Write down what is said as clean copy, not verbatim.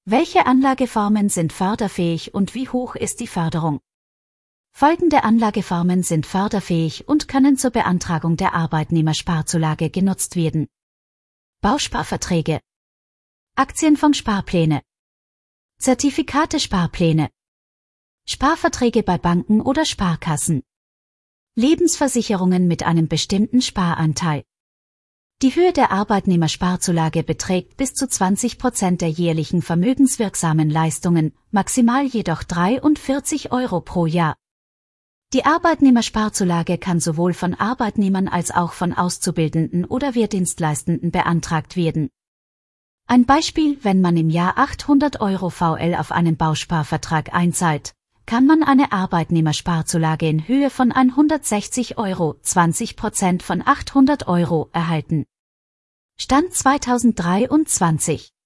Welche Anlageformen sind förderfähig und wie hoch ist die Förderung? Folgende Anlageformen sind förderfähig und können zur Beantragung der Arbeitnehmersparzulage genutzt werden. Bausparverträge, Aktienfondssparpläne, Zertifikate-Sparpläne, Sparverträge bei Banken oder Sparkassen, Lebensversicherungen mit einem bestimmten Sparanteil. Die Höhe der Arbeitnehmersparzulage beträgt bis zu 20% der jährlichen vermögenswirksamen Leistungen, maximal jedoch 43 € pro Jahr. Die Arbeitnehmersparzulage kann sowohl von Arbeitnehmern als auch von Auszubildenden oder Wehrdienstleistenden beantragt werden. Ein Beispiel: Wenn man im Jahr 800 € VL auf einen Bausparvertrag einzahlt, kann man eine Arbeitnehmersparzulage in Höhe von 160 €, 20% von 800 € erhalten. Stand 2023